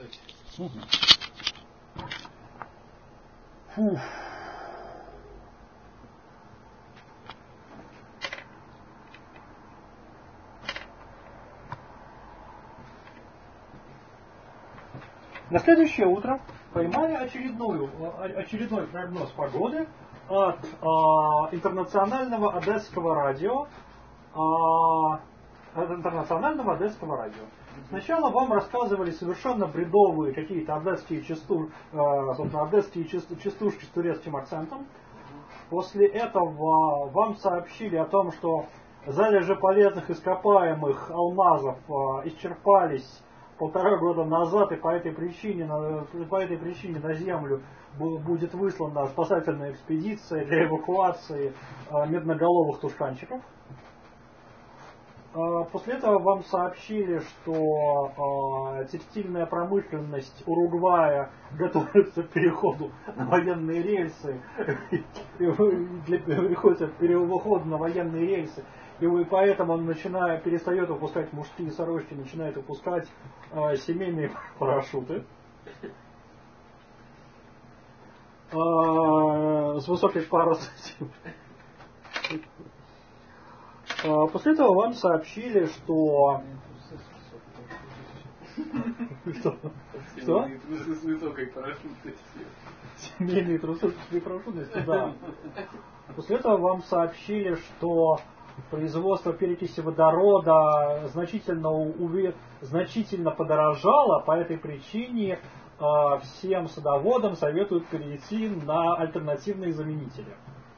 сказать. Фух. На следующее утро поймали очередной прогноз погоды от интернационального одесского радио. Сначала вам рассказывали совершенно бредовые какие-то одесские частушки с турецким акцентом. После этого вам сообщили о том, что залежи полезных ископаемых алмазов исчерпались 1,5 года назад, и по этой причине на Землю будет выслана спасательная экспедиция для эвакуации медноголовых тушканчиков. После этого вам сообщили, что текстильная промышленность Уругвая готовится к переходу на военные рельсы, приходится к переходу на военные рельсы, и поэтому он перестает выпускать мужские сорочки, начинает выпускать семейные парашюты с высокой скоростью. После этого вам сообщили, что... Что? Семейные трусы с высокой парашютностью. Семейные трусы с высокой парашютностью, да. После этого вам сообщили, что производство перекиси водорода значительно подорожало. По этой причине всем садоводам советуют перейти на альтернативные заменители.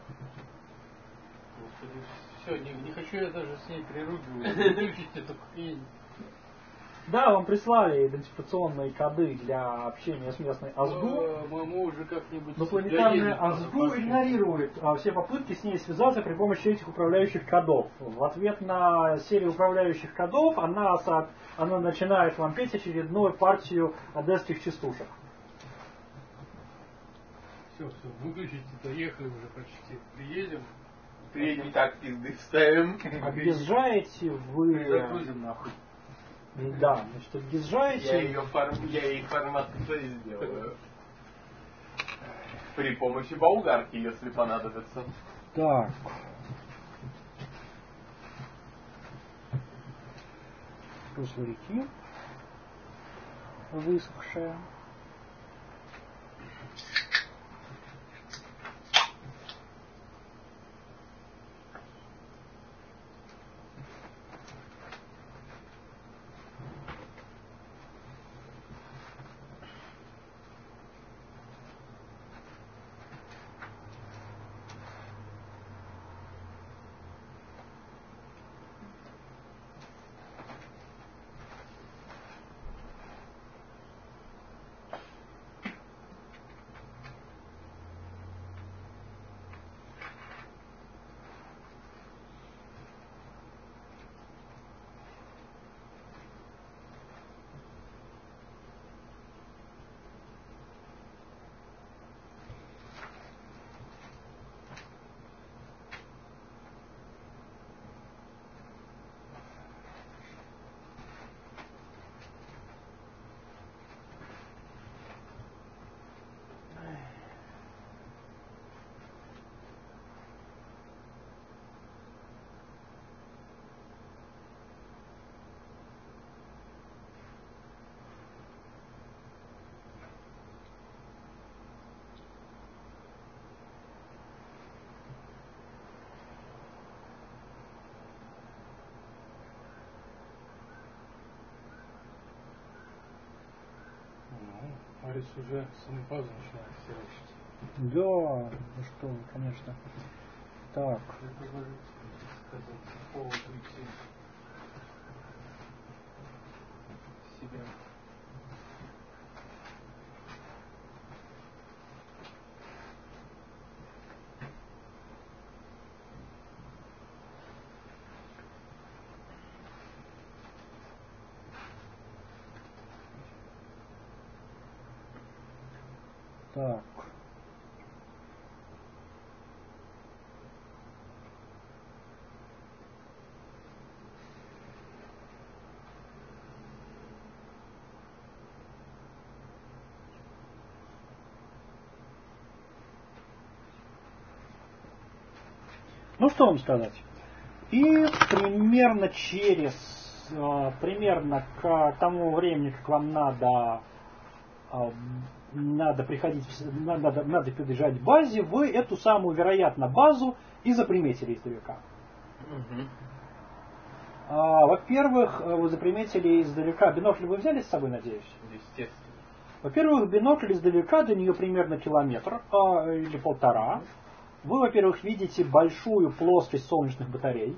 Все, не хочу я даже с ней переругивать. Выключите эту хрень. Да, вам прислали идентификационные коды для общения с местной АСГУ. Мы уже как-нибудь... Но планетарная АСГУ игнорирует все попытки с ней связаться при помощи этих управляющих кодов. В ответ на серию управляющих кодов она начинает вам петь очередную партию одесских частушек. Все, выключите, доехали уже почти. Приедем так, пизды вставим. Объезжаете вы... Загрузим нахуй. Да, значит, объезжаете... Я ей формат сделаю. При помощи болгарки, если понадобится. Так. Русло реки. Высохшая. Арис уже самопазу начинает херачить. Да, ну что вы, конечно. Так. Себя. Так. Ну что вам сказать? И примерно примерно к тому времени, как вам надо приходить, надо подъезжать к базе, вы эту самую, вероятно, базу и заприметили издалека. Во-первых, вы заприметили издалека. Бинокль вы взяли с собой, надеюсь? Естественно. Во-первых, бинокль издалека, до нее примерно километр или полтора. Вы, во-первых, видите большую плоскость солнечных батарей.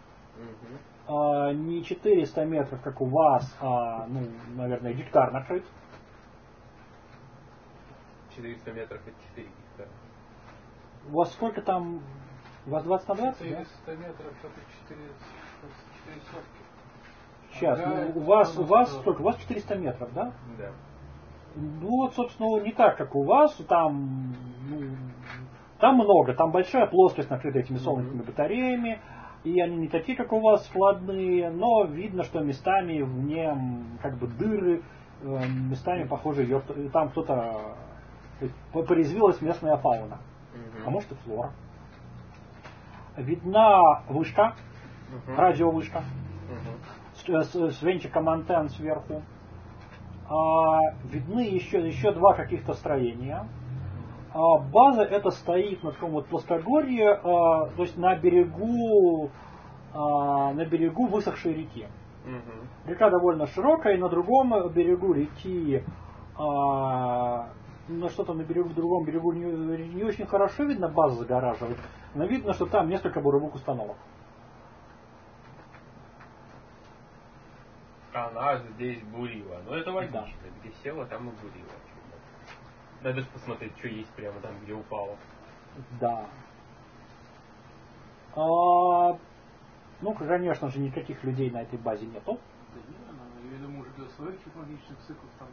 Не 400 метров, как у вас, наверное, гектар накрыт. 400 метров это 4 гектара. У вас сколько там? У вас 20 на 20? 400 метров это 4 сотки. Сейчас, Ага, у вас сколько? У вас 400 метров, да? Да. Ну вот, собственно, не так, как у вас. Там много, там большая плоскость накрыта этими солнечными батареями. И они не такие, как у вас, складные, но видно, что местами в нем как бы дыры, местами похоже, там кто-то порезвилась местная фауна. А может и флора. Видна вышка, радиовышка, с венчиком антенн сверху. Видны еще два каких-то строения. База эта стоит на таком вот плоскогорье, то есть на берегу высохшей реки. Река довольно широкая, и на другом берегу реки, что-то на другом берегу не очень хорошо видно, база загораживает, но видно, что там несколько буровых установок. Она здесь бурила. Но это логично. Где села, там и бурила. Надо же посмотреть, что есть прямо там, где упало. Да. Конечно же, никаких людей на этой базе нету. Да нет, я думаю, что своих технологических циклов там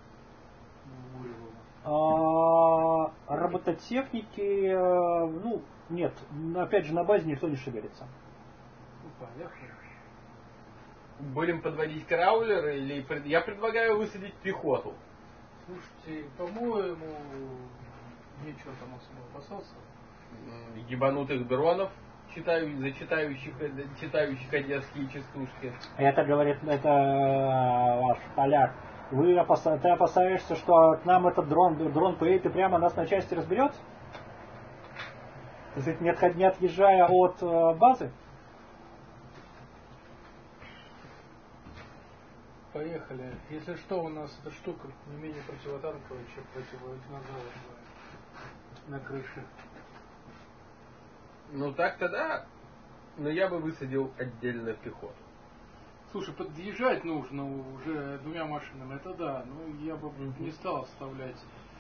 Робототехники, нет. Опять же, на базе никто не шевелится. Поехали. Будем подводить караулеры или... Я предлагаю высадить пехоту. Слушайте, по-моему, нечего там особо опасаться. Ебанутых дронов, читающих одесские частушки. Это ваш поляк. Ты опасаешься, что к нам этот дрон поедет и прямо нас на части разберет? Не отъезжая от базы? Поехали. Если что, у нас эта штука не менее противотанковая, чем противодинозавр на крыше. Ну так-то да. Но я бы высадил отдельно пехоту. Слушай, подъезжать нужно уже двумя машинами, это да, но я бы не стал оставлять.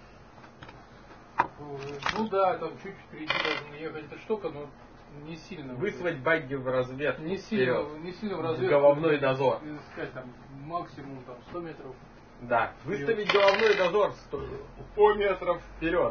Ну да, там чуть впереди должна ехать эта штука, но не сильно. Выслать багги в разведку. Не сильно в разведку. Головной дозор. Искать там максимум 100 метров. Да, выставить головной дозор 100 метров вперед.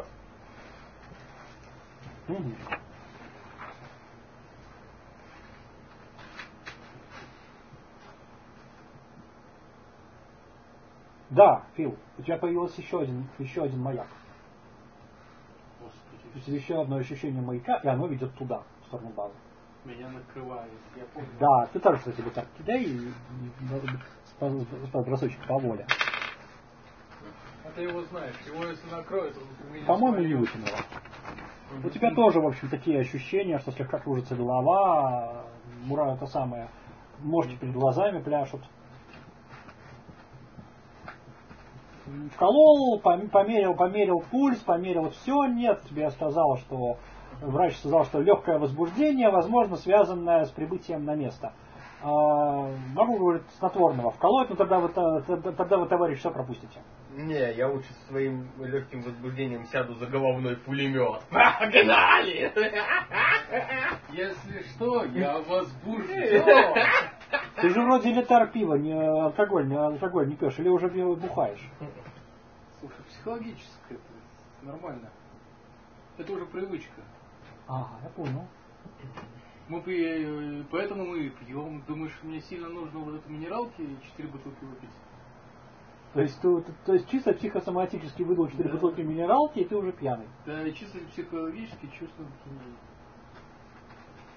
Да, Фил, у тебя появился еще один маяк. Господи. То есть еще одно ощущение маяка, и оно ведет туда, в сторону базы. Меня накрывает, я помню. Да, ты тоже, кстати, так кидай и бросочек по воле. А ты его знаешь, его если накроет, он меня По-моему, не спалит. вытянуло. У тебя тоже, в общем, такие ощущения, что слегка кружится голова, это самое, мошки перед глазами пляшут. Вколол, померил пульс, померил все, нет, тебе сказал, что врач сказал, что легкое возбуждение, возможно, связанное с прибытием на место. Могу, говорит, снотворного вколоть, но тогда вы, товарищ, все пропустите. Не, я лучше со своим легким возбуждением сяду за головной пулемет. Погнали! Если что, я возбужден. Ты же вроде литр пива, алкоголь не пьешь, или уже бухаешь? Слушай, психологически это нормально. Это уже привычка. Ага, я понял. Поэтому мы пьем. Думаешь, мне сильно нужно вот эту минералки и 4 бутылки выпить? То есть чисто психосоматически выдал 4 бутылки минералки, и ты уже пьяный. Да, и чисто психологически чувствую пьянение.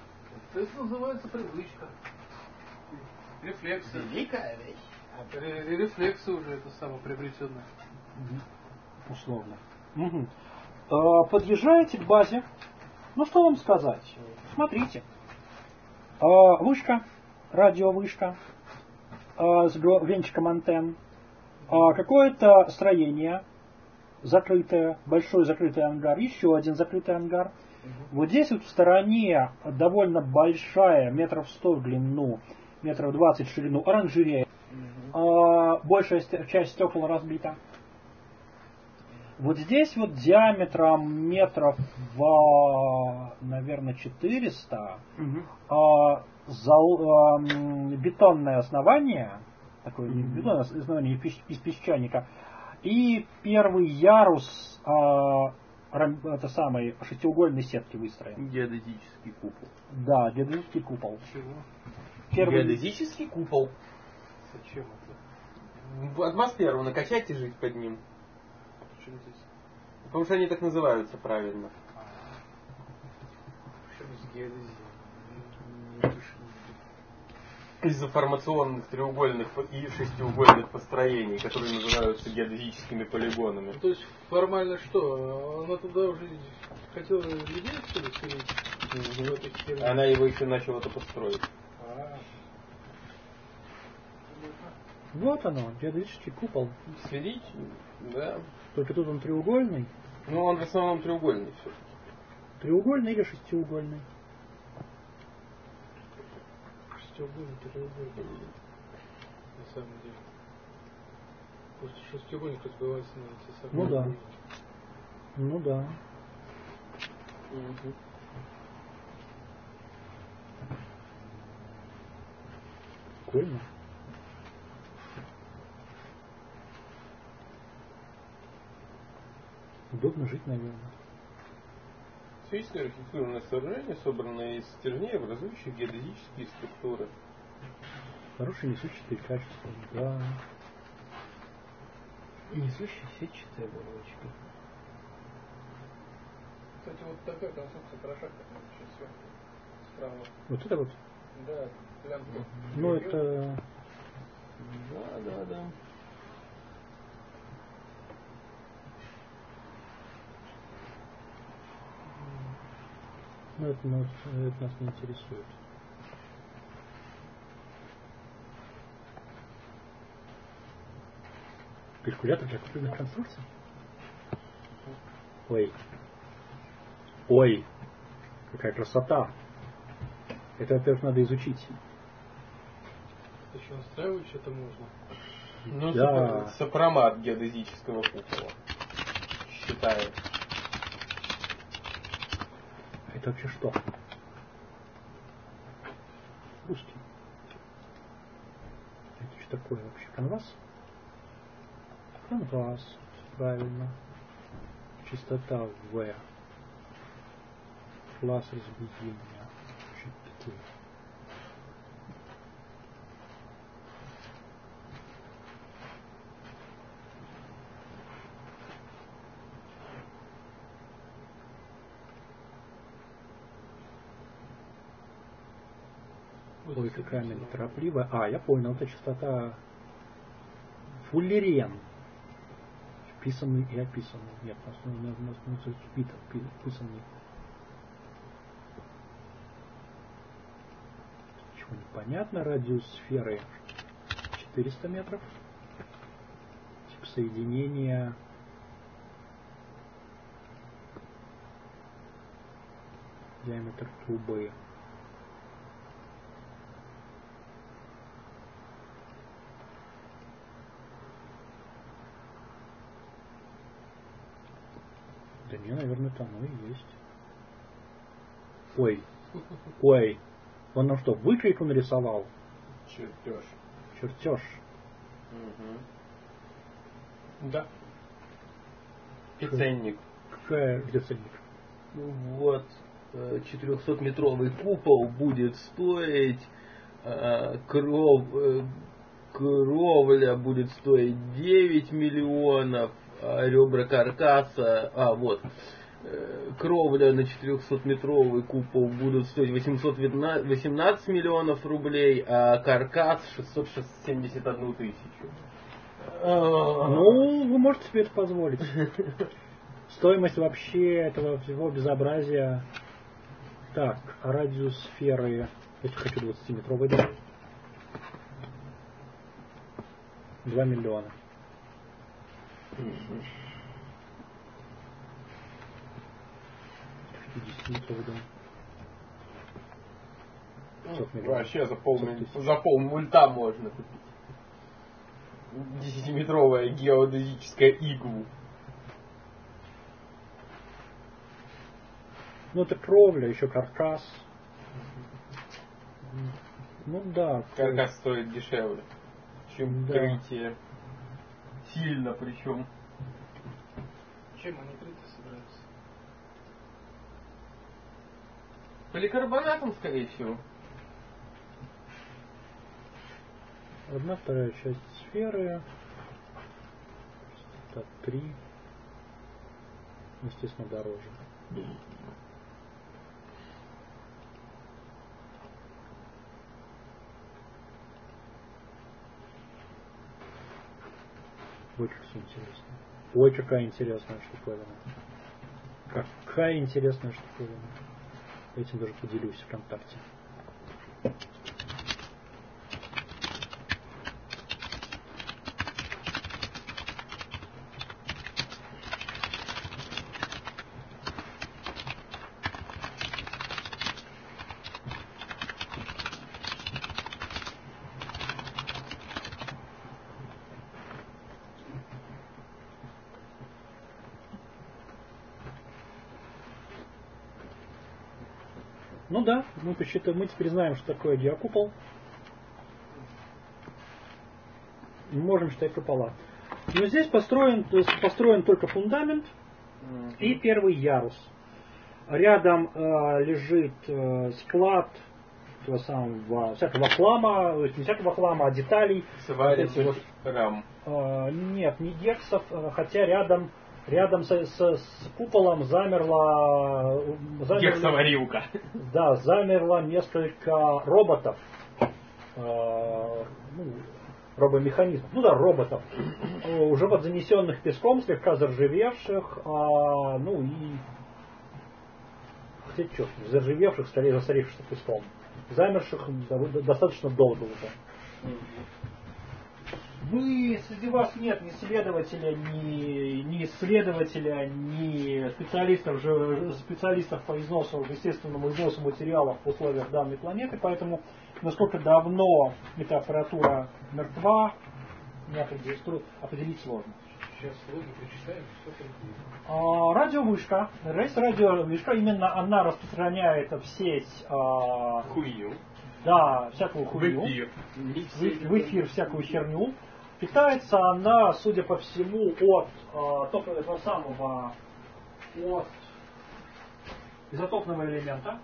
Это называется привычка. Рефлексы. Великая вещь. Рефлексы уже это самоприобретенное. Условно. Угу. Подъезжаете к базе. Ну что вам сказать? Смотрите. Вышка, радиовышка с венчиком антенн. Какое-то строение закрытое, большой закрытый ангар, еще один закрытый ангар. Вот здесь вот в стороне довольно большая, метров 100 в длину, метров 20 в ширину оранжерея. Большая часть стекол разбита. Вот здесь вот диаметром метров, наверное, 400 бетонное основание, такое бетонное основание из песчаника, и первый ярус это самый шестиугольной сетки выстроен. Геодезический купол. Да, геодезический купол. Чего? Геодезический купол. Зачем это? Атмосферу накачать и жить под ним. Почему здесь? Потому что они так называются правильно. Почему здесь геодезия? Не дыши. Из-за формационных треугольных и шестиугольных построений, которые называются геодезическими полигонами. То есть формально что? Она туда уже хотела людей, что ли, селить? В этой херне? Она его еще начала это построить. Вот оно, геодезический купол. Следить? Да. Только тут он треугольный. Ну, он в основном треугольный все. Треугольный или шестиугольный? Шестиугольный, треугольный. На самом деле. Просто шестиугольник разбивается на эти самые. Ну да. Ну да. Прикольно. Удобно жить, наверное. Физическое архитектурное сооружение, собранное из стержней, образующих геодезические структуры. Хорошие несущие качества, да. И несущие сетчатая оболочка. Кстати, вот такая конструкция хороша, как сейчас сверху. Справа. Вот это вот. Да, плянка. Ну это. Да. Ну это нас не интересует. Калькулятор для крупных конструкций? Ой, какая красота. Это, во-первых, надо изучить. Еще настраивать что-то можно. Ну, Да. сопромат геодезического купола. Считаю. Это вообще что? Русский. Это что такое вообще? Канвас? Канвас. Правильно. Частота В. Класс разбиения. Что это такое? Ой, какая она неторопливая. Я понял, это частота фуллерен. Вписанный и описанный. Нет, у нас вписанный. Чего непонятно. Радиус сферы 400 метров. Тип соединения. Диаметр трубы. Да не, наверное, это оно и есть. Ой. Он нам что, выкройку нарисовал? Чертеж. Да. И ценник. Где ценник? Вот. 400-метровый купол будет стоить, кровля будет стоить 9 миллионов, ребра каркаса, кровля на 400-метровый купол будут стоить 818 миллионов рублей, а каркас 671 тысячу. Ну, вы можете себе это позволить. Стоимость вообще этого всего безобразия. Так, а радиус сферы. Я хочу 20-метровый дом. 2 миллиона. Метровый дом. 500 миллионов. Вообще за пол мульта можно купить 10-метровая геодезическая иглу. Ну это кровля, еще каркас. Ну да. Каркас стоит дешевле, чем Да. крытие. Сильно причем. Чем они крыты собираются? Поликарбонатом, скорее всего. 1/2 часть сферы. Так, 3. Естественно, дороже. Ой, как все интересно. Ой, какая интересная штуковина. Какая интересная штуковина. Этим даже поделюсь ВКонтакте. Ну да, мы теперь знаем, что такое геокупол. Мы можем считать купола. Но здесь построен только фундамент и первый ярус. Рядом лежит склад того самого, всякого хлама, то есть не всякого хлама, а деталей. Сварится вот рам. Нет, не гексов, хотя рядом с куполом замерла Гексоварилка. Да, замерло несколько роботов. Робомеханизмов. Ну да, роботов. Уже под занесенных песком, слегка заржавевших, хотя что, заржавевших, скорее засорившихся песком. Замерших достаточно долго уже. Среди вас нет ни следователя, ни исследователя, ни специалистов по естественному износу материалов в условиях данной планеты, поэтому насколько давно эта аппаратура мертва, определить сложно. Сейчас логи прочитаем, что там. Радиовышка. Радиовышка, именно она распространяет в сеть Хуйню. да, всякую хуйню. В эфир всякую херню. Питается она, судя по всему, от этого самого изотопного элемента.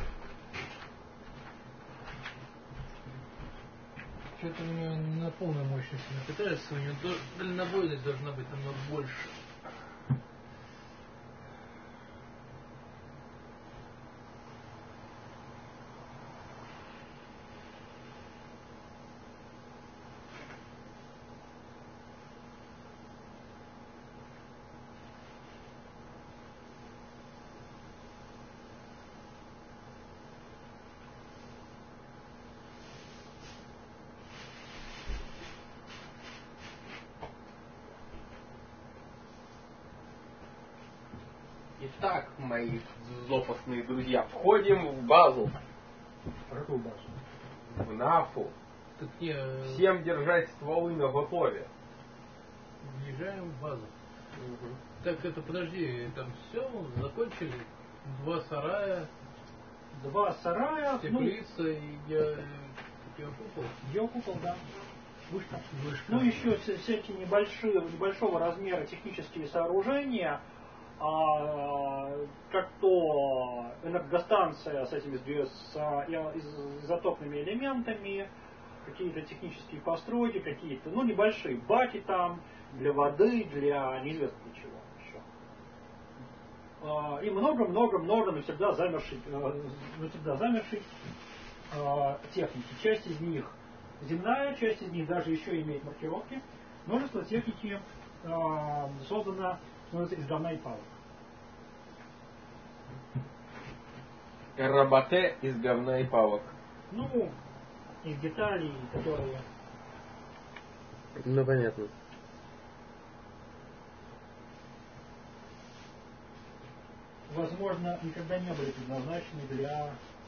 Что-то у нее на полной мощности не питается, у нее дальнобойность должна быть намного больше. Итак, мои злопастные друзья, входим в базу. Какую базу? В НАФУ. Так не, Всем держать стволы на готове. въезжаем в базу. Так это подожди, там все, закончили. 2 сарая, 2 сарая, теплица и геокупол. геокупол, да. Вышка. Вышка. Ну еще всякие небольшого размера технические сооружения, как то энергостанция с этими изотопными элементами, какие-то технические постройки, какие-то, небольшие баки там для воды, для неизвестно чего еще. И много-много-много навсегда замершей техники. Часть из них земная, часть из них даже еще имеет маркировки. Множество техники создано из говна и палок. Рабате из говна и палок. Ну, из деталей, которые... Ну, понятно. возможно, никогда не были предназначены для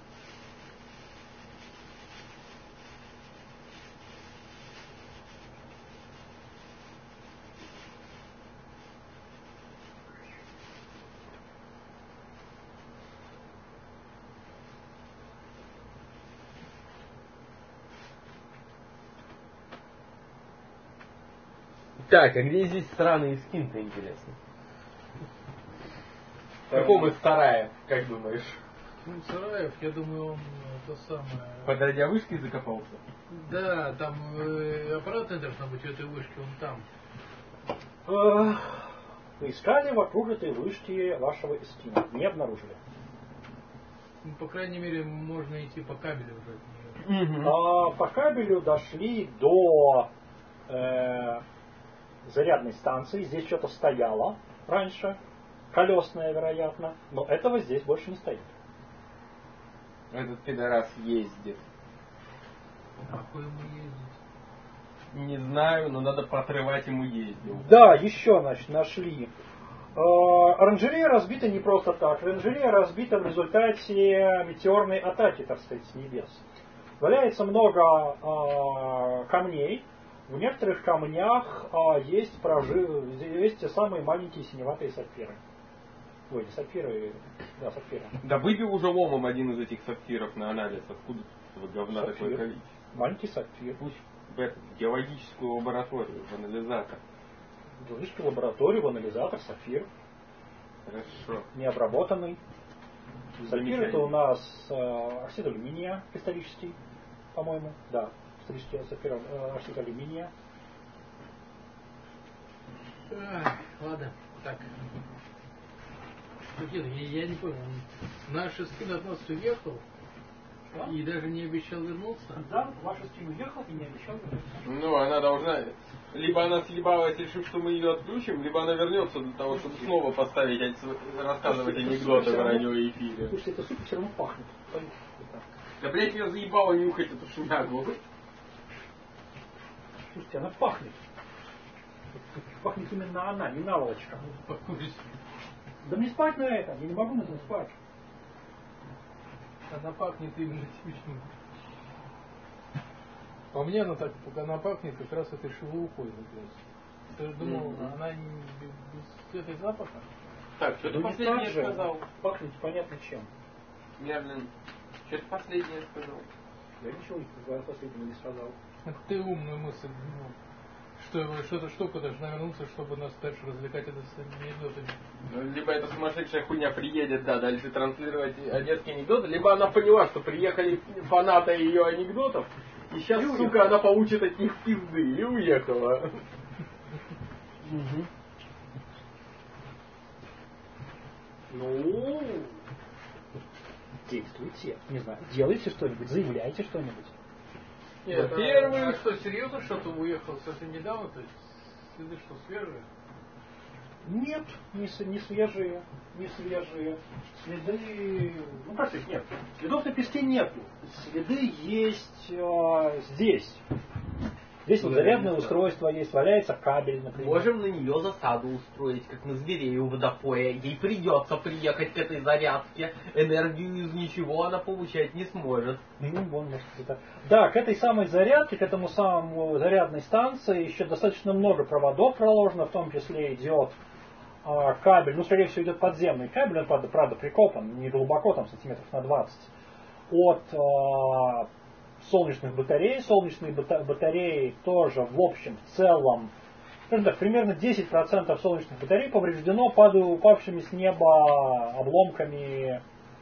Так, а где здесь странный скин-то, интересно? В каком из сараев, как думаешь? Ну, Сараев, я думаю, он то самое... Под радиовышкой закопался? Да, там аппаратная должна быть в этой вышке, он там. Поискали вокруг этой вышки вашего эскина. Не обнаружили. Ну, по крайней мере, можно идти по кабелю уже. По кабелю дошли до зарядной станции. Здесь что-то стояло раньше. Колесное, вероятно. Но этого здесь больше не стоит. Этот пидорас ездит. Какой ему ездить? Не знаю, но надо поотрывать ему ездил. Да, еще, значит, нашли. Оранжерея разбита не просто так. Оранжерея разбита в результате метеорной атаки, так сказать, с небес. Валяется много камней. В некоторых камнях есть те самые маленькие синеватые сапфиры. Ой, не сапфиры, да, сапфиры. Да выбил уже ломом один из этих сапфиров на анализ. Откуда этого говна Сапфир. такое количество? Маленький сапфир. Пусть в геологическую лабораторию, в анализатор. Вышки в лабораторию, в анализатор, сапфир. Хорошо. Необработанный. Сапфир это у Замечательно. нас оксид алюминия кристаллический, по-моему. Да, кристаллический сапфир, оксид алюминия. Ладно, так. Нет, я не понял. Наш скин от нас уехал Что? и даже не обещал вернуться. Да, ваш скин уехал и не обещал вернуться. Ну, она должна... Либо она съебалась, решив, что мы ее отключим, либо она вернется для того, чтобы снова поставить, рассказывать анекдоты в радиоэфире. Слушайте, это супер все равно пахнет. Да, блядь, ее заебало нюхать эту шмягу. Слушайте, она пахнет. Пахнет именно она, не наволочка. Покурить. Да мне спать на это, я не могу на этом спать. Она пахнет именно типичным. По мне она так, пока она пахнет, как раз этой шелухой. Ты же думал, она без этой запаха? Так, что ты Ну не так последнее же, сказал? пахнет понятно чем. Я, блин, что ты последнее сказал? Я ничего последнего не сказал. Это ты умную мысль. Ну, что эта штука должна вернуться, чтобы нас дальше развлекать это с анекдотами. Ну, либо эта сумасшедшая хуйня приедет, да, дальше транслировать одесские анекдоты, либо она поняла, что приехали фанаты ее анекдотов, и сейчас, И сука, уехала. она получит от них пизды, и уехала. Ну, действуйте. Не знаю, делайте что-нибудь, заявляйте что-нибудь. Нет, Во-первых, а что, серьезно что-то уехал совсем недавно? То есть следы что, свежие? Нет, не свежие, не свежие. Следы, ну как сказать, нет. Следов на песке нету. Следы есть здесь. Здесь вот зарядное устройство есть, валяется кабель, например. Можем на нее засаду устроить, как на зверей у водопоя. Ей придется приехать к этой зарядке. Энергию из ничего она получать не сможет. Ну, вон, может, это. Да, к этой самой зарядке, к этому самому зарядной станции еще достаточно много проводов проложено, в том числе идет кабель, ну, скорее всего, идет подземный кабель, он, правда, прикопан, не глубоко, там, сантиметров на 20, от солнечных батарей. Солнечные батареи тоже, в общем, в целом, скажем так, примерно 10% солнечных батарей повреждено упавшими с неба обломками,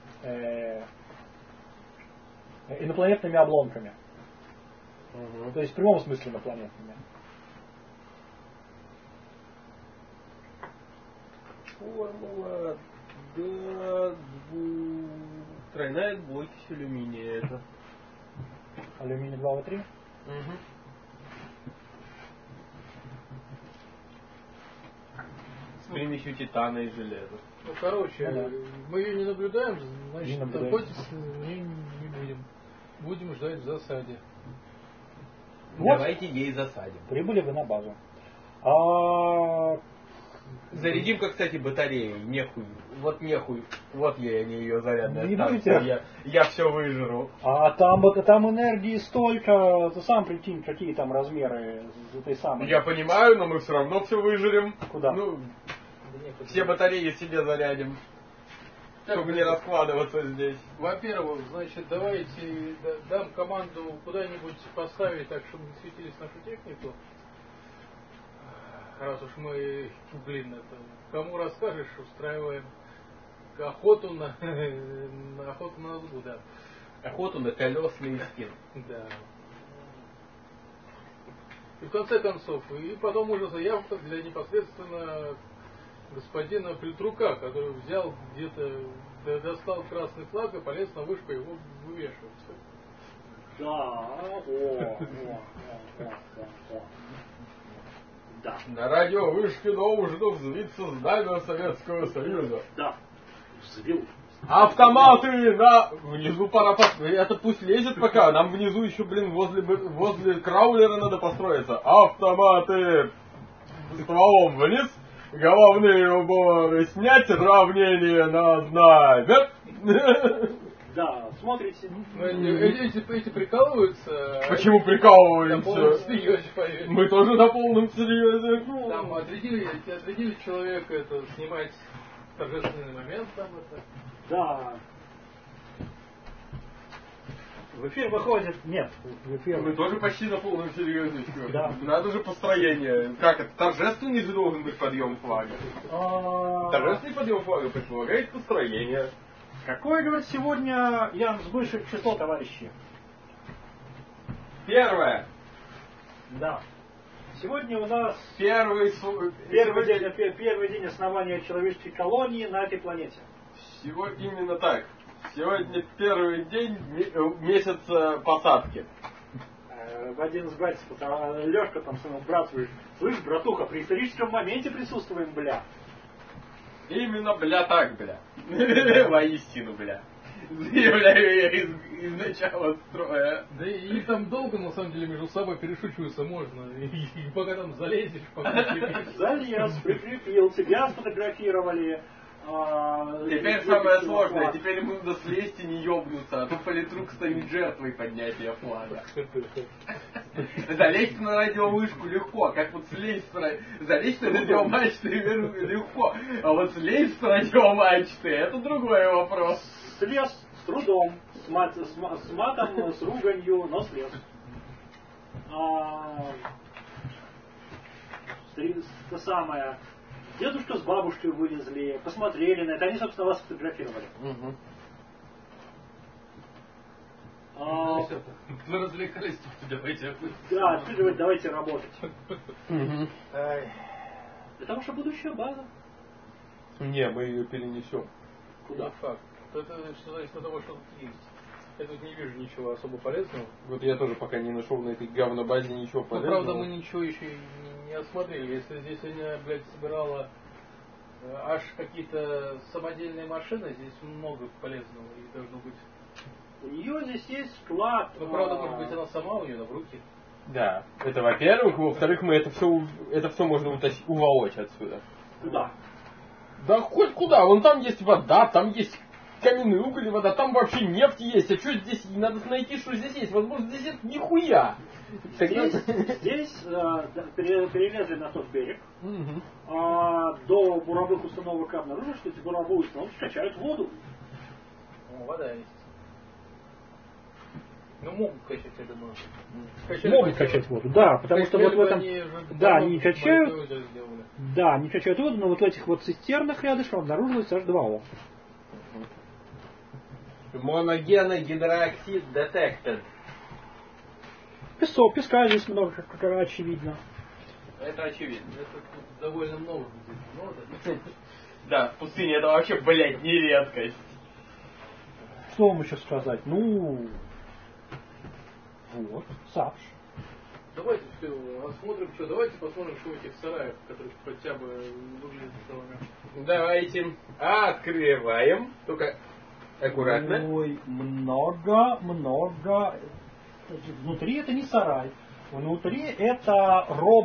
инопланетными обломками. То есть в прямом смысле инопланетными. Формула Да, тройная двуокись алюминия это. Алюминий 2В3. Угу. С примесью титана и железа. Ну, короче, Ну да. мы ее не наблюдаем, Не значит, наблюдаем. охотиться не будем. Будем ждать в засаде. Вот. Давайте ей засадим. Прибыли вы на базу. А, Зарядим-ка, кстати, батареи. Нехуй. Вот нехуй. Вот я не ее зарядная Не станция. будете? Я все выжру. там энергии столько, ты сам прикинь, какие там размеры этой самой. Я понимаю, но мы все равно все выжрем. Куда? Ну, все батареи себе зарядим. Чтобы не раскладываться здесь. Во-первых, значит, давайте дам команду куда-нибудь поставить так, чтобы не светились нашу технику. Раз уж мы, это, кому расскажешь, устраиваем охоту на охоту на лугу, да. Охоту на колесный скин. Да. И в конце концов, и потом уже заявка для непосредственно господина Плетрука, который взял где-то, достал красный флаг и полез на вышку его вывешивать. Да, да. На радиовышке должно взвиться знамя Советского Союза. Да, взвил. Автоматы на... Внизу пора... Это пусть лезет пока. Нам внизу еще, возле краулера надо построиться. Автоматы! Стволом вниз. Головные уборы снять. Равнение на знамя. Да, смотрите. Эти прикалываются. Почему На полном прикалываемся? серьезе, поверь. Мы тоже на полном серьезе. Там отрядили человека это, снимать торжественный момент там это. Да. В эфир выходит... Нет, в эфир... Мы тоже почти на полном серьезе. Да. Надо же построение. Как это? Торжественный же должен быть подъем флага. Торжественный подъем флага предполагает построение. Какое, говорит, сегодня, Ян, сбывшее число, товарищи? Первое. Да. Сегодня у нас Первый первый день основания человеческой колонии на этой планете. Сегодня именно так. Сегодня первый день месяца посадки. В один из братьев, Лешка там своему брату говорит: слышь, братуха, при историческом моменте присутствуем, бля. Именно, бля, так, бля. Воистину, бля. Заявляю я из начала строя. Да и там долго, на самом деле, между собой перешучиваться можно. И пока там залезешь, пока прикрепишься. Залез, прикрепил, тебя сфотографировали. Теперь самое сложное, теперь ему надо слезть и не ёбнуться, а то Политрук станет жертвой поднятия флага. Залезть на радиовышку легко, как вот слезть залезть на радиомачты легко, а вот слезть с радиомачты это другой вопрос. Слез с трудом, с матом, с руганью, но слез. То самое. Дедушка с бабушкой вылезли, посмотрели на это, они, собственно, вас фотографировали. Вы развлекались, давайте. Да, теперь говорит, давайте работать. Это ваша будущая база. Не, мы ее перенесем. Куда? Факт. Это что зависит от того, что тут есть. Я тут не вижу ничего особо полезного. Вот я тоже пока не нашел на этой говнобазе ничего Ну, полезного. правда, мы ничего еще и не осмотрели. Если здесь она, блядь, собирала аж какие-то самодельные машины, здесь много полезного и должно быть. У нее здесь есть склад. Ну, правда, может быть, она сама у нее на руки. Да, это во-первых. Во-вторых, мы это все можно уволочь отсюда. Куда? Да хоть куда, вон там есть вода, там есть каменный уголь и вода, там вообще нефть есть. А что здесь, надо найти, что здесь есть. Возможно, здесь нет нихуя. Здесь перелезли на тот берег. До буровых установок обнаружили, что эти буровые установки качают воду. О, вода есть. Ну, могут качать, я думаю. Могут качать воду, да, потому что вот в этом... Да, они качают... Да, они качают воду, но вот в этих вот цистернах рядышком обнаружилось H2O. Моногенный гидрооксид детектор. Песок, песка здесь много, как очевидно. Это очевидно. Это тут довольно много здесь. Да, в пустыне это вообще, блядь, не редкость. Что вам еще сказать? Ну, вот, Саш. Давайте все осмотрим, что. Давайте посмотрим, что в этих сараях, которые хотя бы выглядят целыми. Давайте открываем. Только аккуратно. Ой, много. Внутри это не сарай. Внутри это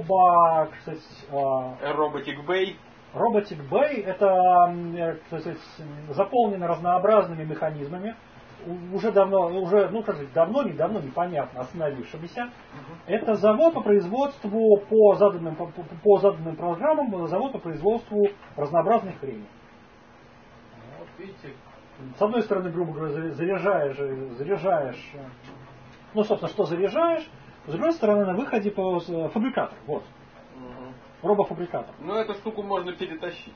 Роботик Бэй. Роботик Бэй это заполнено разнообразными механизмами, уже давно, давно, непонятно, остановившимися. Это завод по производству по заданным программам, завод по производству разнообразных хреней. Вот видите. С одной стороны, грубо говоря, заряжаешь, ну, собственно, что заряжаешь, с другой стороны, на выходе фабрикатор, вот. Робофабрикатор. Ну, эту штуку можно перетащить.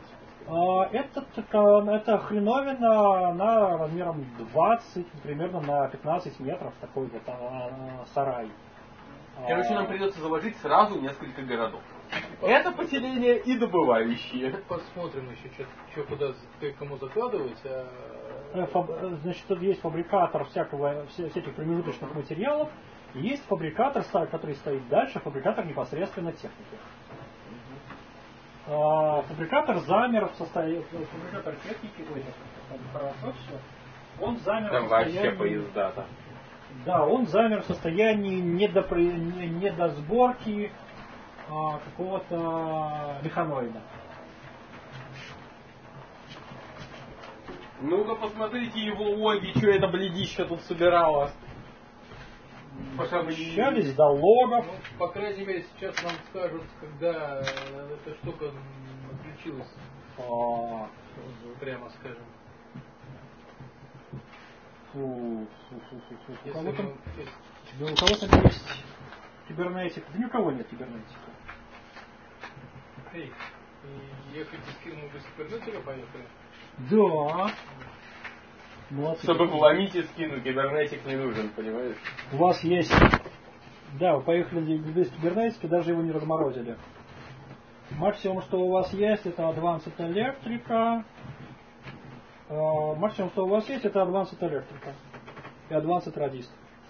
Это хреновина, она размером 20, примерно на 15 метров, такой вот сарай. Короче, нам придется заложить сразу несколько городов. Это поселение и добывающие. Посмотрим еще, что куда кому закладывать. Значит, тут есть фабрикатор всяких промежуточных материалов, и есть фабрикатор, который стоит дальше, фабрикатор непосредственно техники. Фабрикатор замер в состоянии, фабрикатор техники, хорошо все, он замер там в состоянии... вообще поезда-то. Да, он замер в состоянии недосборки какого-то механоида. Ну-ка посмотрите его логи, что это бледище тут собирало. Общались до логов. Ну, по крайней мере, сейчас нам скажут, когда эта штука отключилась. Прямо скажем. У кого-то Если есть кибернетика. Да ни у кого нет кибернетика. Эй, и ехать из Кирмы без кибернетика поехали? Да. Молодцы. Чтобы вломить и скинуть, кибернетик не нужен, понимаешь? У вас есть... Да, вы поехали без кибернетики, даже его не разморозили. Максимум, что у вас есть, это Advanced Electrica. Максимум, что у вас есть, это Advanced Electrica. И Advanced Radist.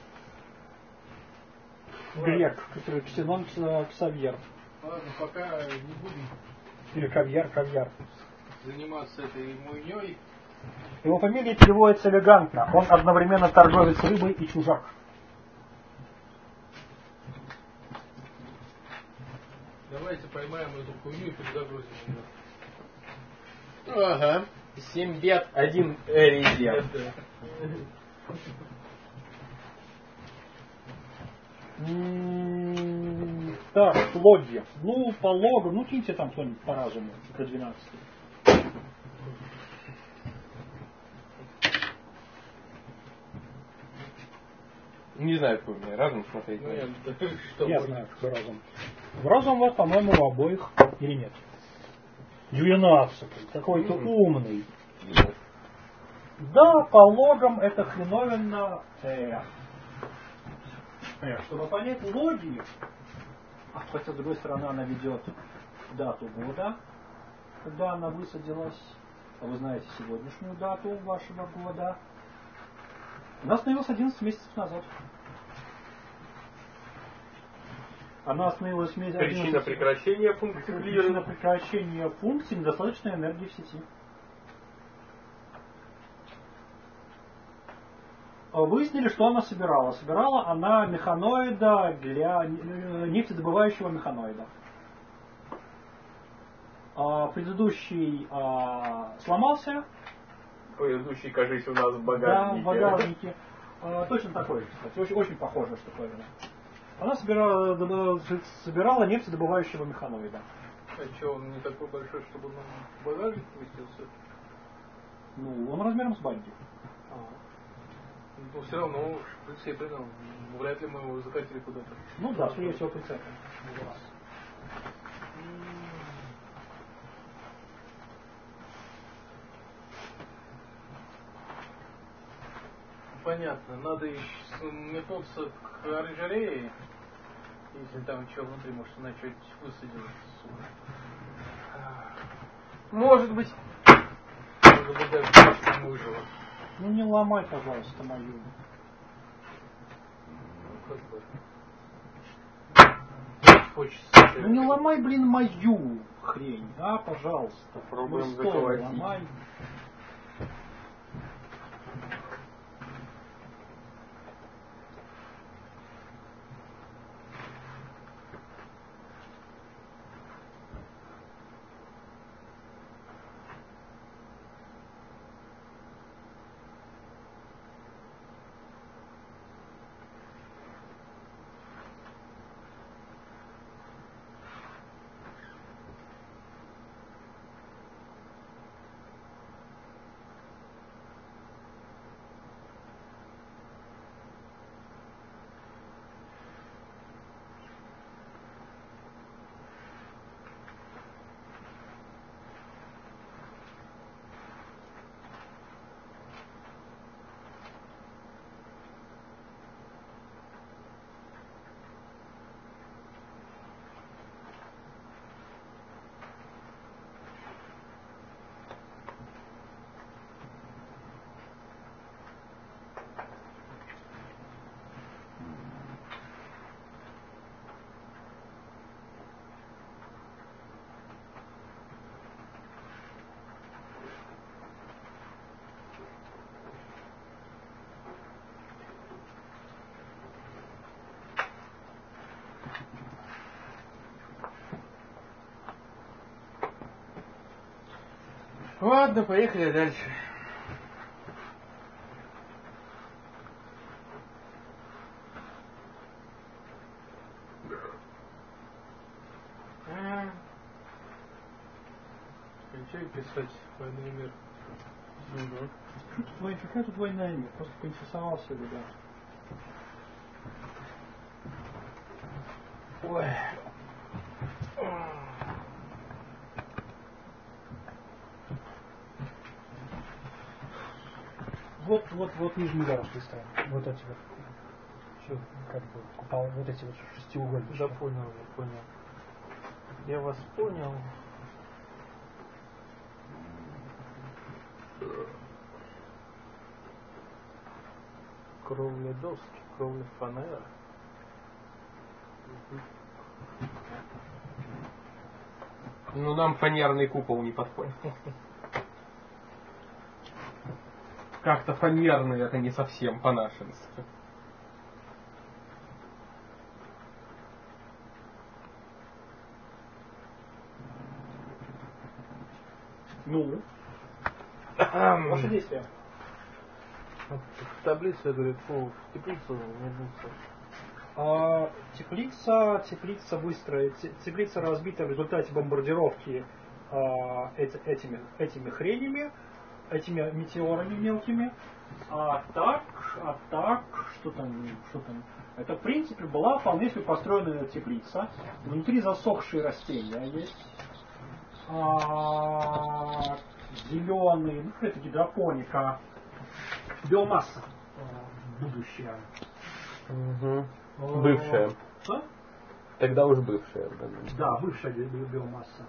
Грек, который Ксенон Ксавьер. Ладно, пока не будем Или Кавьяр. заниматься этой муйней. Его фамилия переводится элегантно. Он одновременно торговец рыбой и чужак. Давайте поймаем эту хуйню и перезагрузим ее. Ага. 7 бед, 1 резерв. Так, логи. Ну, по логам, ну киньте там кто-нибудь по разуму, до 12. Не знаю, какой у меня разум смотреть. Ну, Я знаю, какой разум. В разум у вас, по-моему, у обоих или нет? 12. Какой-то умный. Да, по логам это хреновенно. Чтобы понять логи, хотя с другой стороны она ведет дату года, когда она высадилась. А вы знаете сегодняшнюю дату вашего года. Она остановилась 11 месяцев назад. Она остановилась месяц. Причина прекращения функции Причина клиринга. прекращения функции недостаточной энергии в сети. Выяснили, что она собирала. Собирала она механоида для нефтедобывающего механоида. Предыдущий сломался. Предыдущий, кажется, у нас в Да, багажнике. в багажнике. Точно такой же, кстати. Очень похожая штуковина. Она собирала нефтедобывающего механоида. А что, он не такой большой, чтобы он в багажник вместился? Ну, он размером с багги. Ну, все равно, прицеплено. Вряд ли мы его закатили куда-то. Ну да, скорее всего, прицеплен. Понятно, надо метнуться к оранжерее, если там что внутри, может, она что-нибудь высадила. Может быть. Может быть, даже больше не выжило. Ну не ломай, пожалуйста, мою. Хочется. Ну не ломай, блин, мою хрень, а, пожалуйста. Попробуем Ну, стой, заколотить. ломай. Ладно, поехали дальше. Кончай писать «Войну и мир». Какая тут война имя? Просто поинтересовался, ребят. Ой. Вот нижний ярус листаем. Вот эти вот. Все, как бы, купал, вот эти вот шестиугольники. Да понял, я понял. Я вас понял. Кровля доски, кровля фанера. Ну нам фанерный купол не подходит. Как-то фанерный это не совсем по-нашенски. Ну, ваше действие. В таблице, я говорю, в теплицу вернуться. Теплица разбита в результате бомбардировки этими хренями, этими метеорами мелкими. А так, что там? Это в принципе была вполне себе построенная теплица. Внутри засохшие растения есть. Зеленый, ну это гидропоника, биомасса будущее. Угу. Бывшая. Что? Тогда уж бывшая. Да, бывшая биомасса.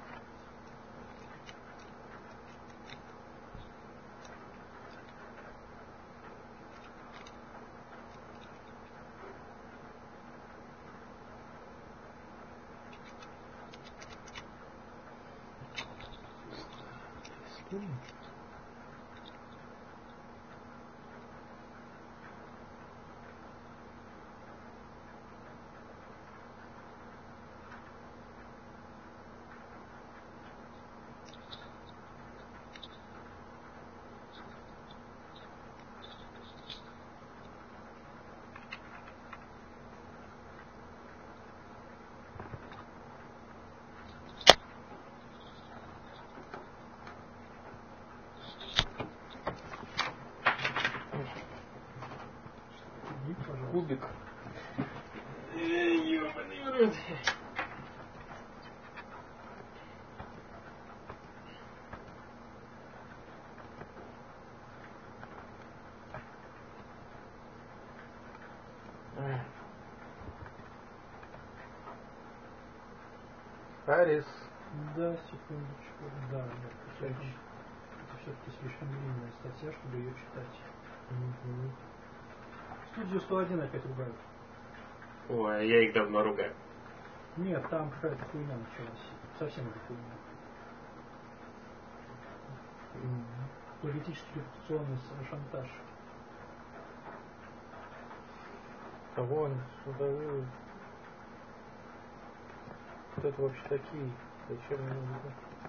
Кубик. Ёбаный в рот. Харрис. Да, секундочку. Да, нет, это все-таки слишком длинная статья, чтобы ее читать. Студию 101 опять ругают. Ой, я их давно ругаю. Нет, там какая-то хуйня началась. Совсем уже хуйня. Политический репутационный шантаж. Кого они судовые? Кто это вообще такие? Зачем мне нужно?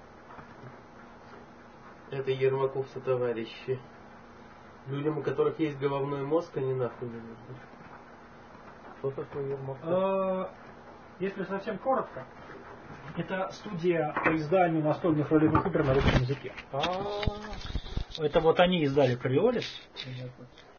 Это Ермаковцы товарищи. Людям, у которых есть головной мозг, они нахуй не нужны. Кто такой Ермаков? Если совсем коротко, это студия по изданию настольных ролевых игр на русском языке. Это вот они издали Криолис.